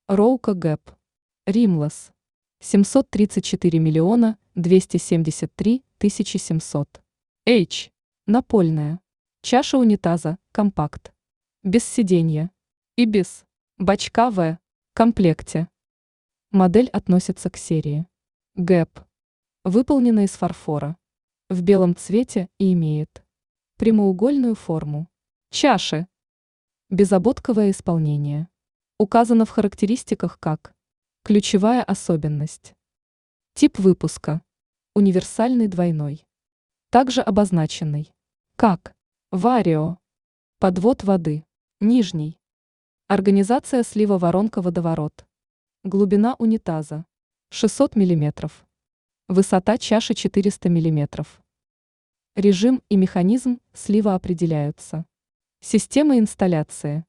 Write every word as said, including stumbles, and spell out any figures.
Роука Гэп. Римлес. семьсот тридцать четыре миллиона двести семьдесят три тысячи семьсот. H. Напольная. Чаша унитаза, компакт. Без сиденья. И без бачка в комплекте. Модель относится к серии Гэп. Выполнена из фарфора. В белом цвете и имеет прямоугольную форму. Чаши. Безободковое исполнение. Указано в характеристиках как ключевая особенность. Тип выпуска. Универсальный двойной. Также обозначенный как варио. Подвод воды. Нижний. Организация слива воронка-водоворот. Глубина унитаза шестьсот миллиметров. Высота чаши четыреста миллиметров. Режим и механизм слива определяются. Система инсталляции.